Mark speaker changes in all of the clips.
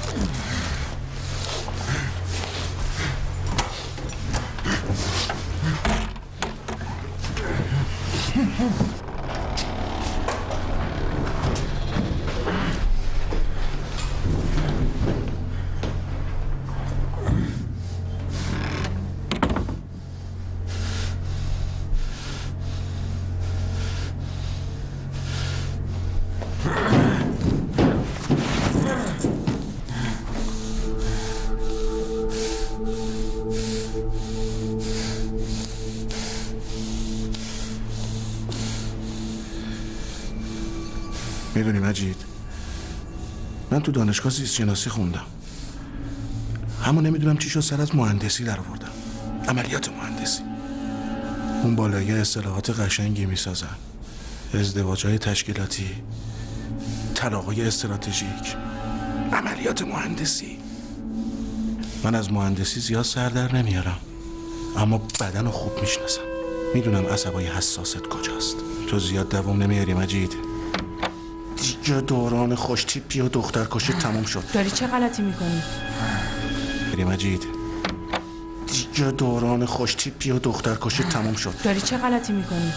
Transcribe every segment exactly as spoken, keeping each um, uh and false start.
Speaker 1: میدونی مجید، من تو دانشگاه زیست شناسی خوندم، اما نمیدونم چی شد سر از مهندسی در آوردم. عملیات مهندسی. اون بالایی اصطلاحات قشنگی میسازن، ازدواجهای تشکیلاتی، طلاقای استراتژیک، عملیات مهندسی. من از مهندسی زیاد سر در نمیارم، اما بدن رو خوب میشناسم. میدونم عصبای حساست کجاست. تو زیاد دوام نمیاری مجید. دیگه دوران خوش تیپی و دختر کشی تموم شد.
Speaker 2: داری چه غلطی میکنی؟
Speaker 1: بری مجید. دیگه دوران خوش تیپی و دختر کشی تموم شد.
Speaker 2: داری چه غلطی میکنی؟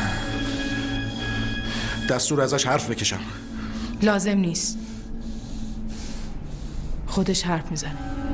Speaker 1: دستور ازش حرف بکشم.
Speaker 2: لازم نیست. خودش حرف میزنه.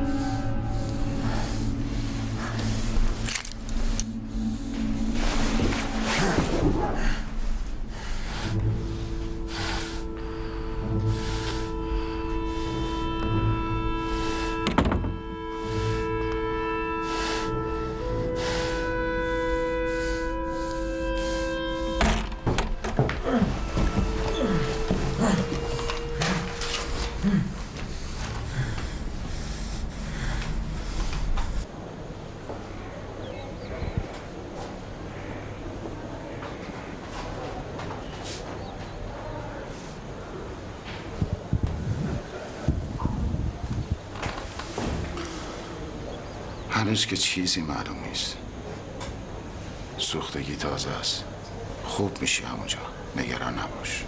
Speaker 3: هنوز که چیزی معلوم نیست. سوختگی تازه است. خوب میشی همونجا. نگران نباش.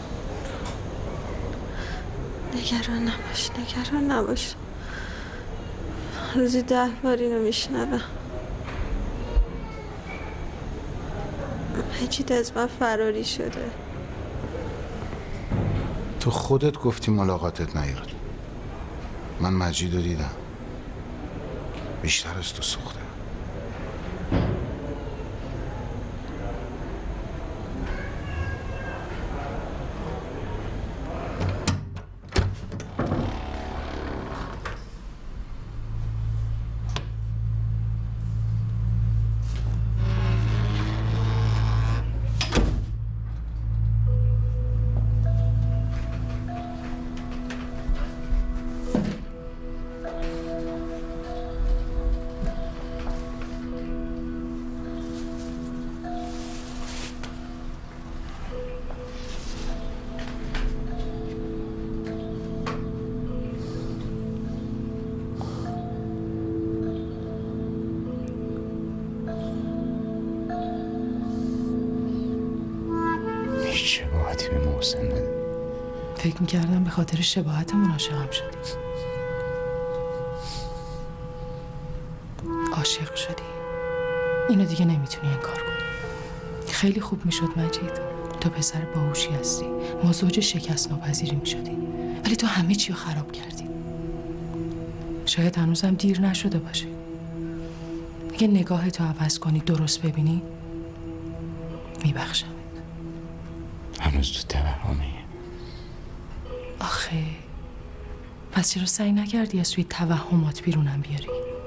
Speaker 4: نگران نباش نگران نباش. روزی ده بار اینو میشنوم. مجید از من فراری شده.
Speaker 3: تو خودت گفتی ملاقاتت نیاد. من مجید رو دیدم. بیشتر از تو سوخته.
Speaker 5: شباهتی به محسن نداری؟
Speaker 2: فکر میکردم به خاطر شباهتمون عاشقم شدی. عاشق شدی. اینو دیگه نمیتونی انکار کنی. خیلی خوب میشد مجید. تو پسر باهوشی هستی. ما زوج شکست ناپذیری میشدی. ولی تو همه چی رو خراب کردی. شاید هنوزم دیر نشده باشه. اگه نگاه تو عوض کنی، درست ببینی، میبخشم.
Speaker 5: هنوز تو توهمه.
Speaker 2: آخه پس چرا سعی نکردی از توی توهمات بیرونم بیاری؟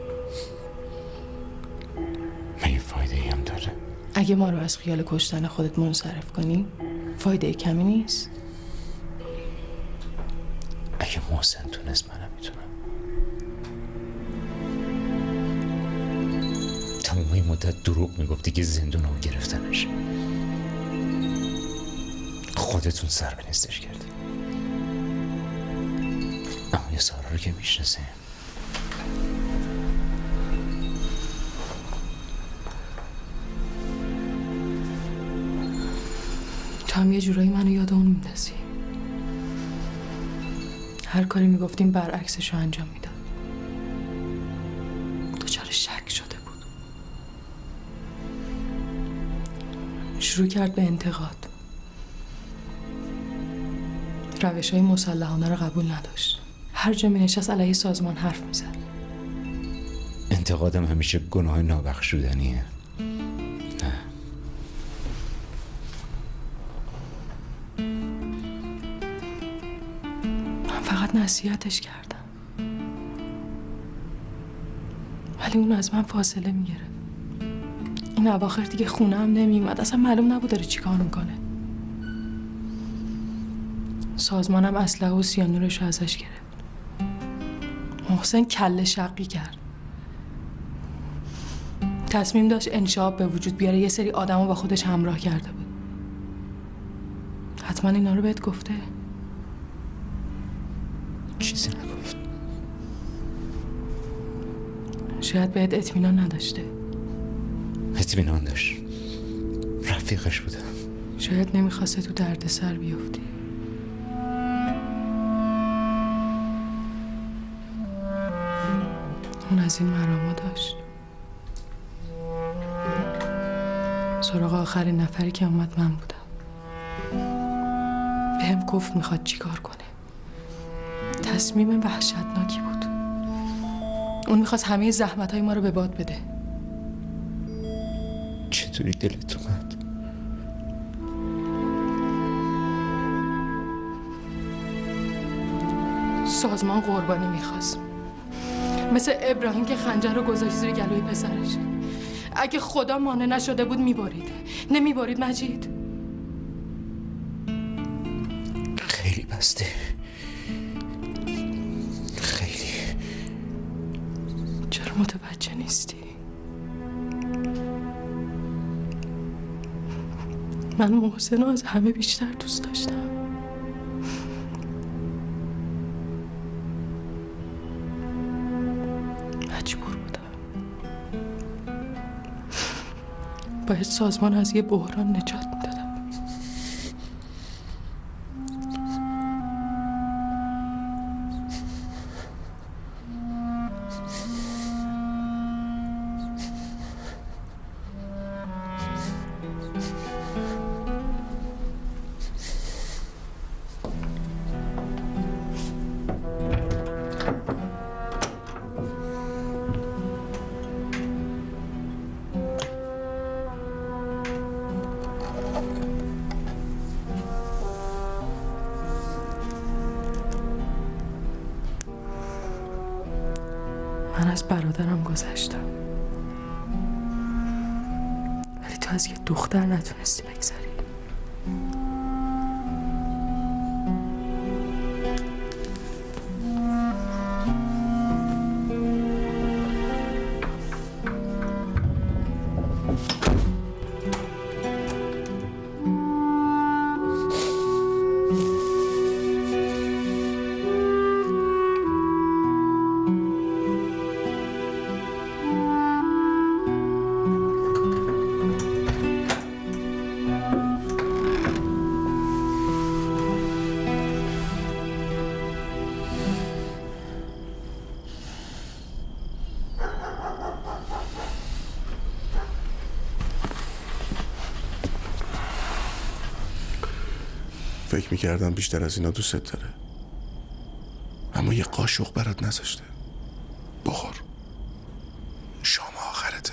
Speaker 5: مگه فایده ای هم داره؟
Speaker 2: اگه ما رو از خیال کشتن خودت منصرف کنی، فایده کمی نیست.
Speaker 5: اگه محسن تونست، منم میتونم. تمام این مدت دروغ میگفتی که زندون رو گرفتنش. خودتون سر به نیستش کردی. اما یه سارا رو که میشناسیم.
Speaker 2: تو هم یه جورایی منو یاد اون میندازی. هر کاری میگفتیم برعکسش رو انجام میداد. دچار شک شده بود. شروع کرد به انتقاد. روش های مسلحانه رو قبول نداشت. هر جا می نشست علیه سازمان حرف می زد.
Speaker 5: انتقادم همیشه گناه نابخشودنیه. نه.
Speaker 2: من فقط نصیحتش کردم، ولی اون از من فاصله می گرفت. این اواخر دیگه خونه هم نمی اومد. اصلا معلوم نبود داره چی کار میکنه. سازمانم اسلحه و سیانورش رو ازش گرفت. محسن کله شقی کرد. تصمیم داشت انشعاب به وجود بیاره. یه سری آدم رو با خودش همراه کرده بود. حتما اینا رو بهت گفته؟
Speaker 5: چیزی نگفت.
Speaker 2: شاید بهت اطمینان نداشته.
Speaker 5: اطمینان داشت. رفیقش بودم.
Speaker 2: شاید نمیخواسته تو درد سر بیفتی. اون از این مرامو داشت. سراغ آخرین نفری که اومد من بودم. بهم گفت میخواد چی کار کنه. تصمیم وحشتناکی بود. اون میخواست همه زحمتهای ما رو به باد بده.
Speaker 5: چطوری دلت اومد؟
Speaker 2: سازمان قربانی میخواست، مثل ابراهیم که خنجر رو گذاشت زیر گلوی پسرش. اگه خدا مانع نشده بود میبارید. نمیبارید مجید؟
Speaker 5: خیلی بسته. خیلی.
Speaker 2: چرا متوجه نیستی؟ من محسن رو از همه بیشتر دوست داشتم. مجبور بودم. باید سازمان از یه بحران نجات میدادم. من از برادرم گذشتم، ولی تو از یه دختر نتونستی بگذری.
Speaker 1: فکر میکردم بیشتر از اینا دوست داره، اما یه قاشق برات نذاشته. بخور، شام آخرته.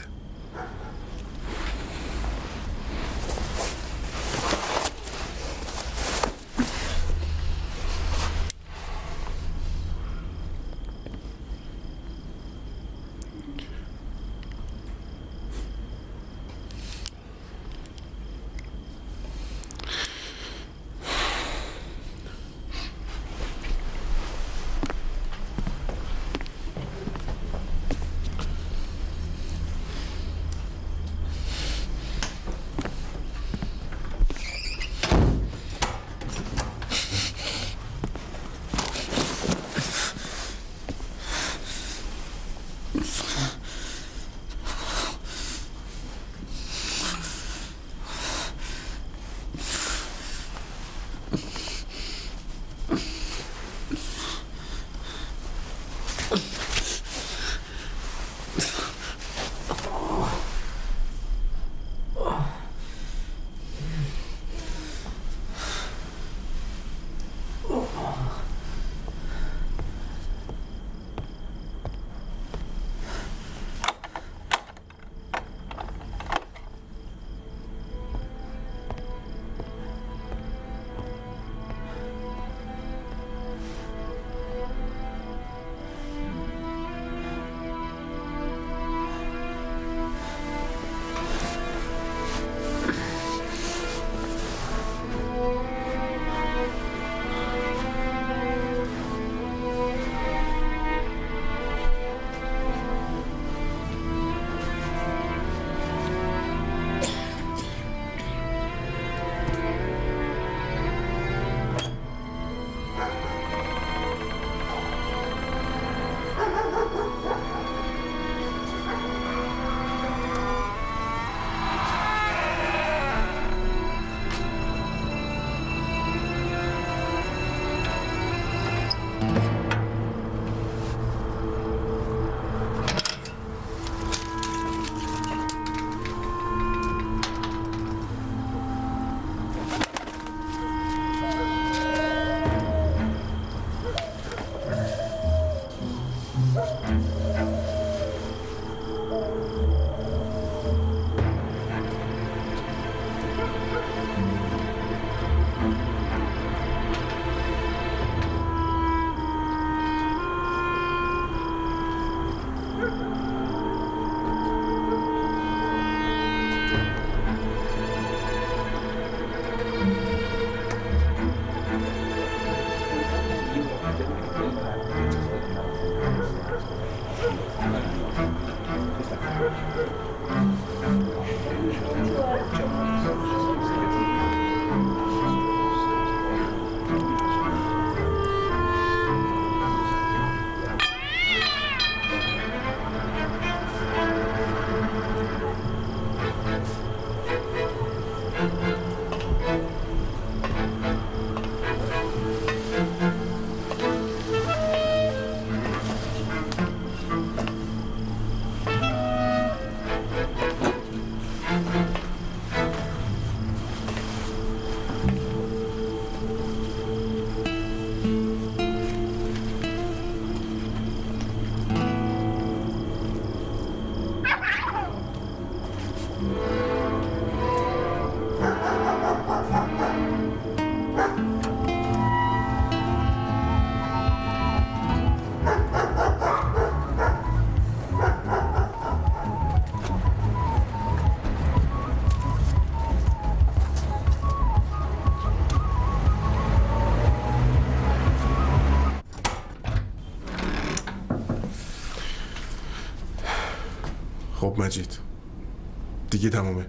Speaker 1: خب مجید دیگه تمومه.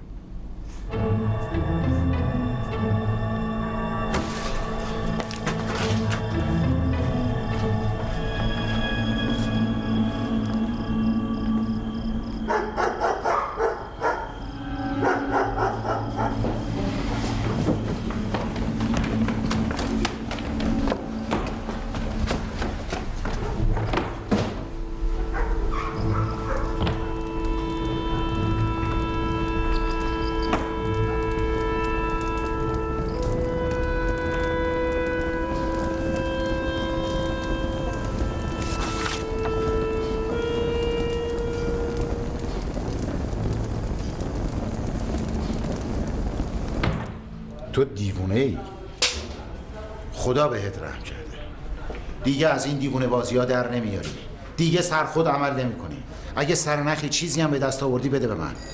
Speaker 3: تو دیوونه ای. خدا بهت رحم کرده. دیگه از این دیوونه بازی ها در نمیاری. دیگه سر خود عمل نمی کنی. اگه سرنخی چیزی هم به دست آوردی بده به من.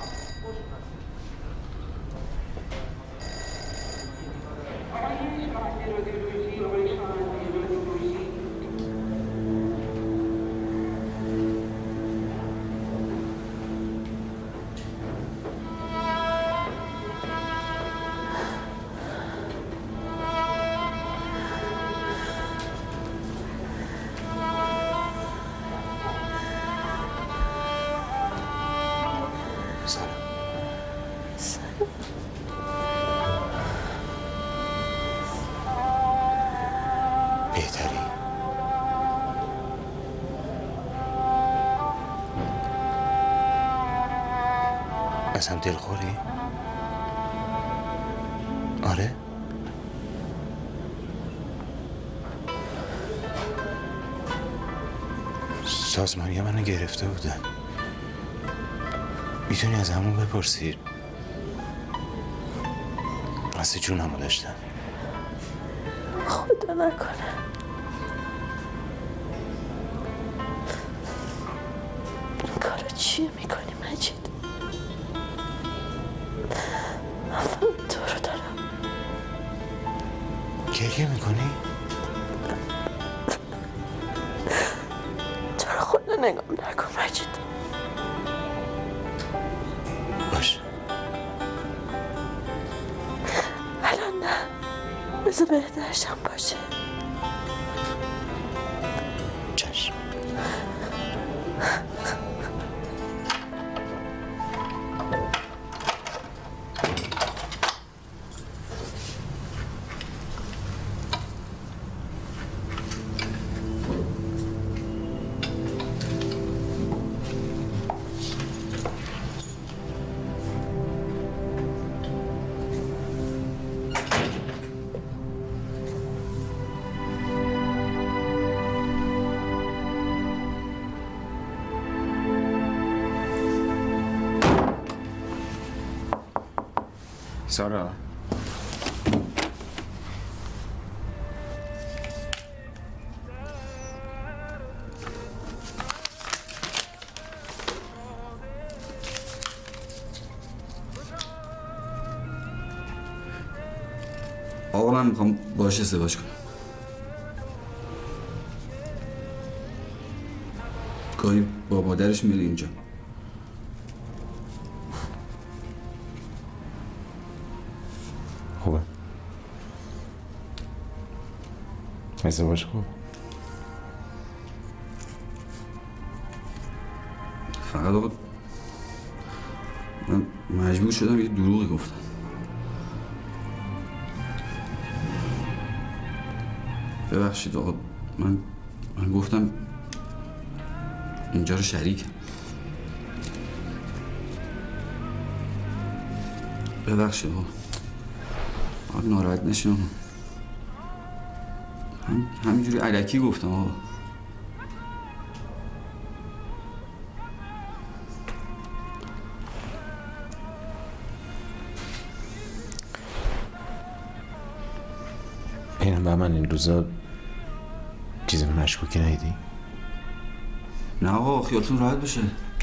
Speaker 5: بهتری؟ از هم دلخوری؟ آره؟ سازمانی منو گرفته بودن. میتونی از همون بپرسی. قصد جونمو داشتن.
Speaker 4: خدا نکنه. این کارو چیه میکنی مجید؟ من فقط تو رو دارم.
Speaker 5: گریه میکنی؟
Speaker 4: تو رو خدا نگام نکن مجید.
Speaker 5: باشه.
Speaker 4: الان نه. بذار بهترشم باشه.
Speaker 5: چشم. سارا
Speaker 6: آقا من میخوام باهاش ازدواج کنم. گاهی با مادرش میره اینجا.
Speaker 5: خوبه. ازدواج خوب.
Speaker 6: فقط آقا من مجبور شدم یه دروغی گفتم. ببخشید آقا من من گفتم اینجا رو شریک. ببخشید آقا آقا ناراحت نشین آقا. هم همینجوری الکی گفتم آقا.
Speaker 5: اینم با من این روزا چیز مشکوکی ندیدی؟
Speaker 6: نه آقا خیالتون راحت بشه.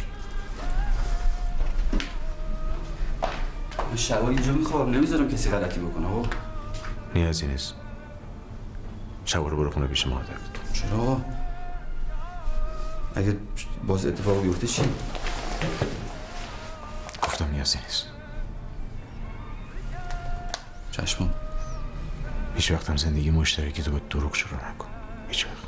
Speaker 6: من شبا اینجا میخوام نمیذارم کسی غلطی بکنه آقا.
Speaker 5: نیازی نیست. شبا رو برو خونه پیش مادرت.
Speaker 6: چرا آقا؟ اگه باز اتفاق بیفته چی؟
Speaker 5: گفتم نیازی نیست.
Speaker 6: چشمم.
Speaker 5: هیچ وقتم زندگی مشترکی تو با دروغ شروع نکن. هیچ وقت.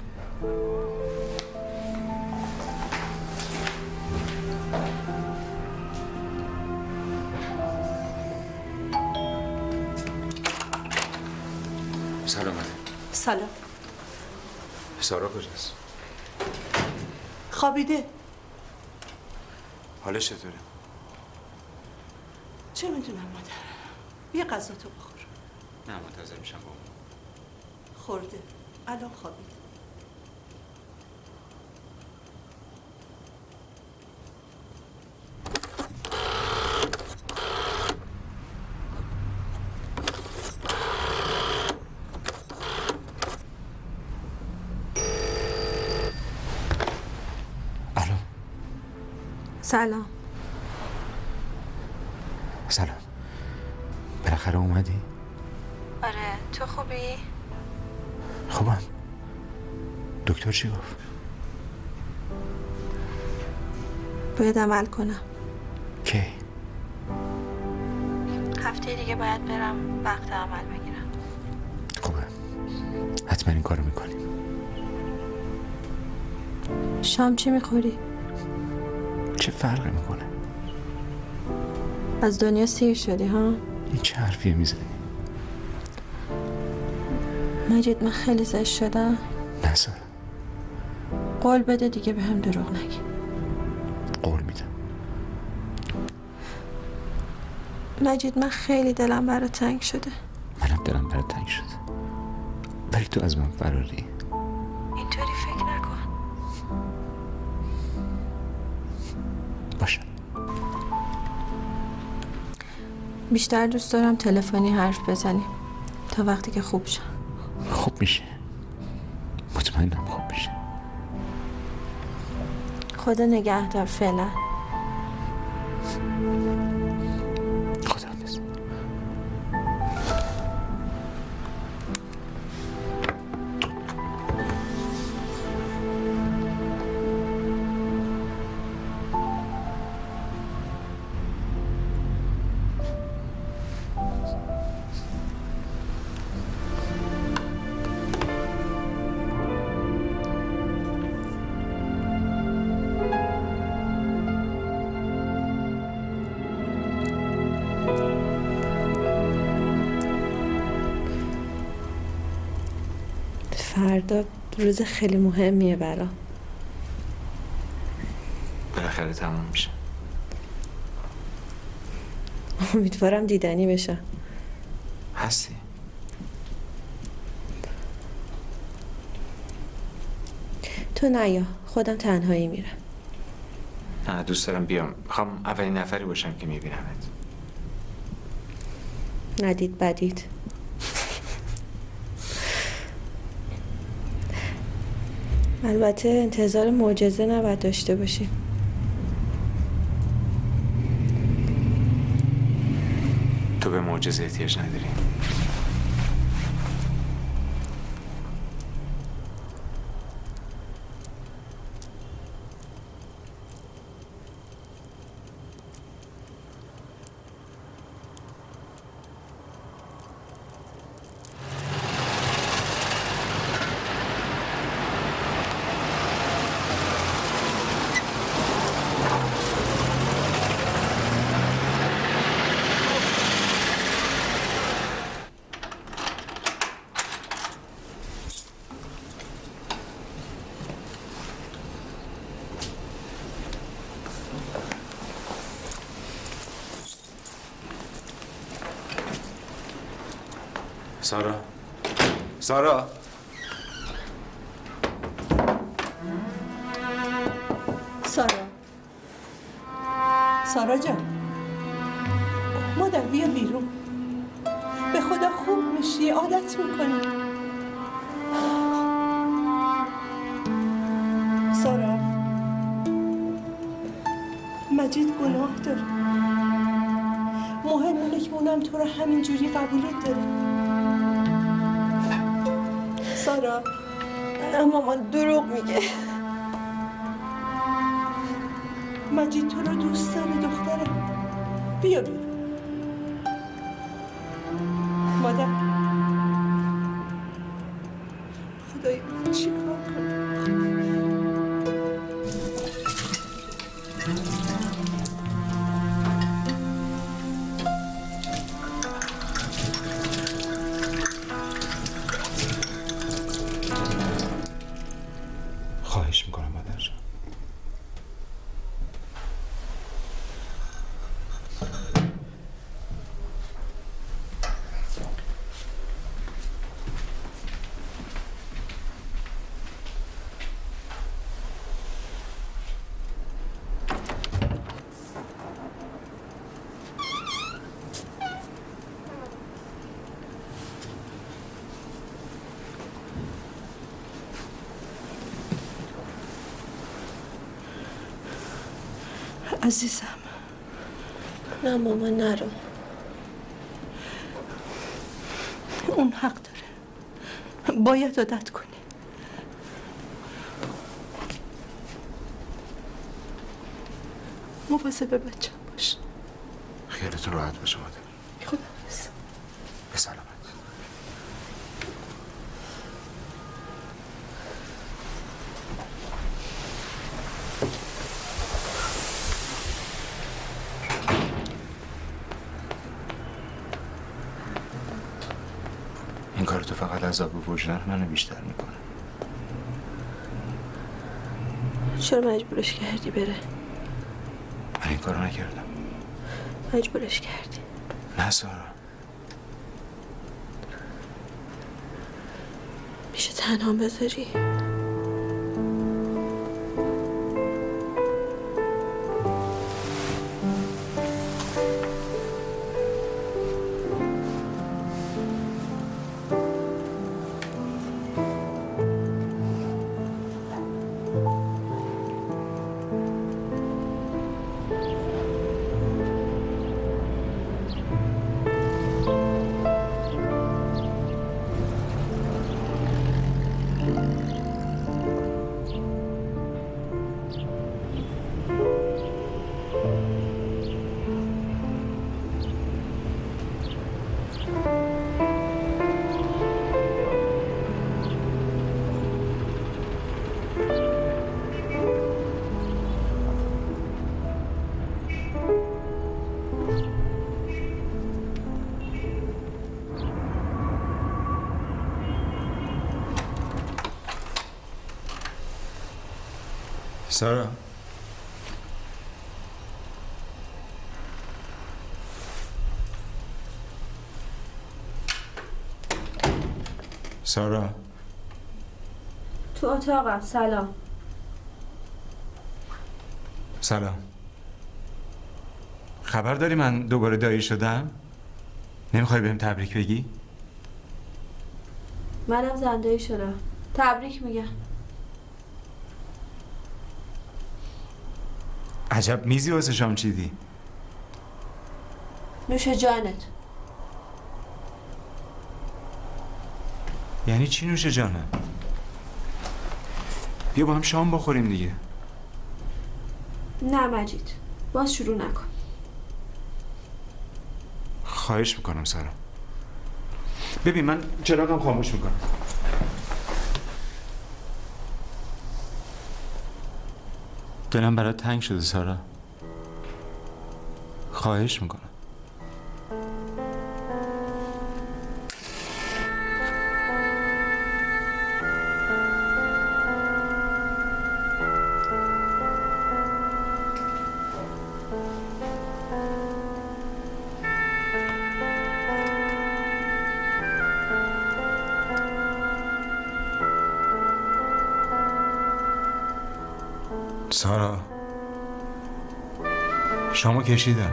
Speaker 5: سلامت.
Speaker 4: سلام.
Speaker 5: سارا کجاست؟
Speaker 4: خوابیده.
Speaker 5: حالش چطوره؟
Speaker 4: چه میدونم مادر. یه غذا تو بخور.
Speaker 5: نه منتظر میشم بابا.
Speaker 4: خورده. الان خوابیده.
Speaker 5: الو.
Speaker 7: سلام.
Speaker 5: سلام. بالاخره اومدی؟
Speaker 7: آره تو خوبی؟
Speaker 5: خوبم. دکتر چی گفت؟
Speaker 7: باید عمل کنم.
Speaker 5: کی؟
Speaker 7: هفته دیگه باید برم وقت عمل بگیرم.
Speaker 5: خوبه. حتما این کارو میکنیم.
Speaker 7: شام چی میخوری؟
Speaker 5: چه فرقی میکنه؟
Speaker 7: از دنیا سیر شدی ها؟
Speaker 5: این چه حرفیه میزنی؟
Speaker 7: مجید من خیلی زشت شدم.
Speaker 5: نه سارا.
Speaker 7: قول بده دیگه به هم دروغ نگی.
Speaker 5: قول میدم.
Speaker 7: مجید من خیلی دلم برات تنگ شده.
Speaker 5: منم دلم برات تنگ شده. ولی تو از من فراری.
Speaker 7: اینطوری فکر نکن.
Speaker 5: باشه.
Speaker 7: بیشتر دوست دارم تلفنی حرف بزنیم تا وقتی که خوب شم.
Speaker 5: خوب میشه. مطمئنم خوب میشه.
Speaker 7: خدا نگهدار فعلا.
Speaker 5: خداحافظ.
Speaker 7: فردا روز خیلی مهمیه برام.
Speaker 5: بالاخره تمام میشه.
Speaker 7: امیدوارم دیدنی بشم.
Speaker 5: هستی؟
Speaker 7: تو نیا، خودم تنهایی میرم.
Speaker 5: نه دوست دارم بیام. میخوام اولین نفری باشم که میبینمت.
Speaker 7: ندید بدید. البته انتظار معجزه نباید داشته باشیم.
Speaker 5: تو به معجزه احتیاج نداری. سارا سارا
Speaker 4: سارا سارا جان، مادر بیا بیرون. به خدا خوب میشی، عادت میکنی. سارا، مجید گناه داره. مهم اونه که اونم تو رو همینجوری قبولت داره. سارا،
Speaker 7: نه مامان دروغ میگه.
Speaker 4: مجید تو رو دوست داره دختره. بیا بیا مادر. خدای من چی کار کنم؟
Speaker 5: خواهش میکنم مادر جان.
Speaker 4: عزیزم.
Speaker 7: نه ماما نرو.
Speaker 4: اون حق داره، باید عادت کنی. مواظب بچه‌م باش.
Speaker 5: خیالتون راحت باشه مادر.
Speaker 4: خداحافظ.
Speaker 5: به سلامت. این کار تو فقط عذاب وجدان منو بیشتر میکنه.
Speaker 7: چرا مجبورش کردی بره؟
Speaker 5: من این کارو نکردم.
Speaker 7: مجبورش کردی.
Speaker 5: نه سارا.
Speaker 7: میشه تنها بذاری؟
Speaker 5: سارا. سارا.
Speaker 7: تو اتاقم. سلام.
Speaker 5: سلام. خبر داری من دوباره دایی شدم؟ نمیخوای بهم تبریک بگی؟
Speaker 7: منم زنده شدم. تبریک میگم.
Speaker 5: عجب میزی واسه شام چیدی؟
Speaker 7: نوش جانت.
Speaker 5: یعنی چی نوش جانم؟ بیا با هم شام بخوریم دیگه.
Speaker 7: نه مجید، باز شروع نکن.
Speaker 5: خواهش میکنم سارا. ببین من چراغم خاموش میکنم. دلم برات تنگ شده سارا. خواهش میکنم. سارا شامو کشیدم.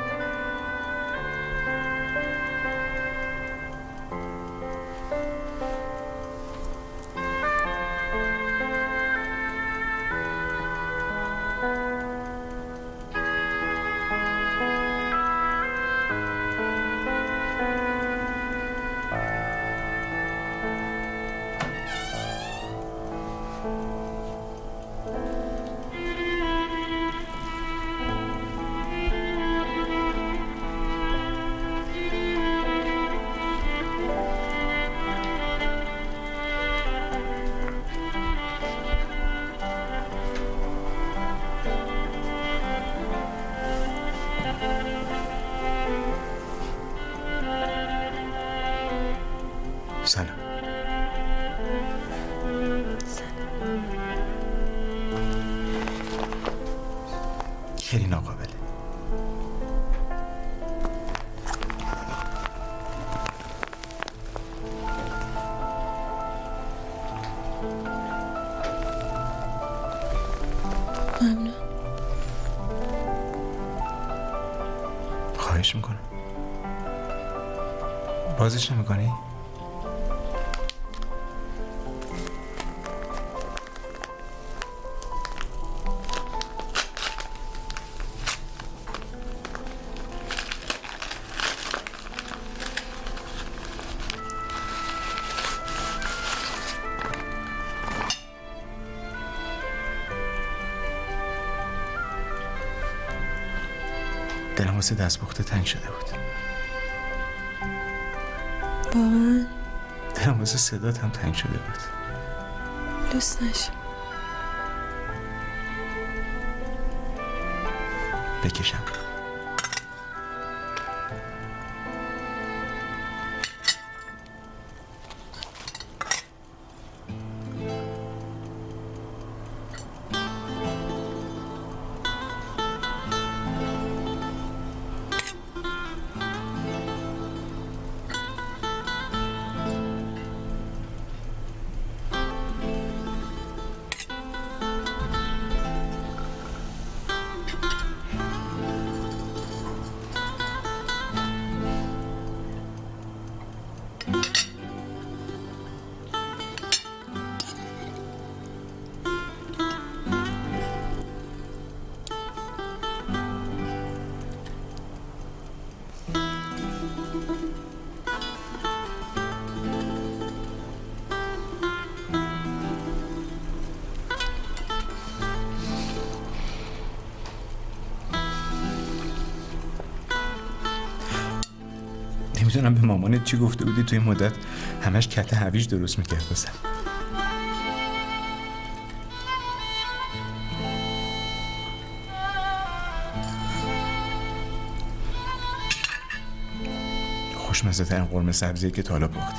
Speaker 5: سلام. خیلی ناقابله.
Speaker 7: ممنون.
Speaker 5: خواهش میکنم. بازش نمیکنی؟ دلم واسه دستپخته تنگ شده بود.
Speaker 7: واقعا؟
Speaker 5: دلم واسه صدات هم تنگ شده بود.
Speaker 7: دوست نشم.
Speaker 5: بکشم. نمیدونم به مامانت چی گفته بودی توی این مدت همش کت هویج درست میکرد بسن. خوشمزه ترین قرمه سبزیه که تا حالا پختی.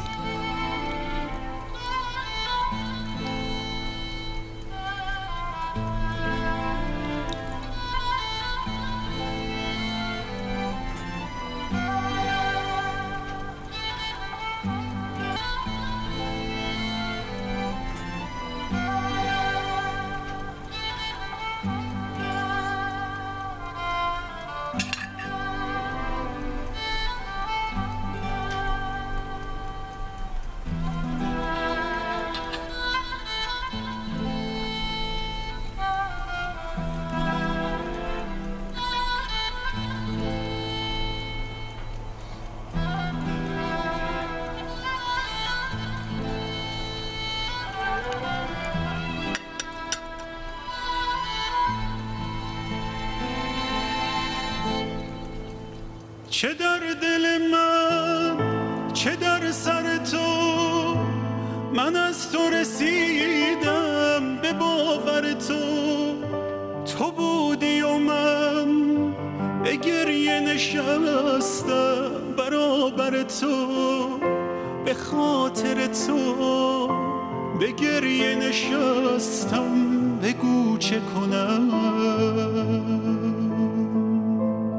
Speaker 8: چه در دل من چه در سر تو، من از تو رسیدم به باور تو. تو بودی و من به گریه نشستم برابر تو، به خاطر تو به گریه نشستم، بگو چه کنم.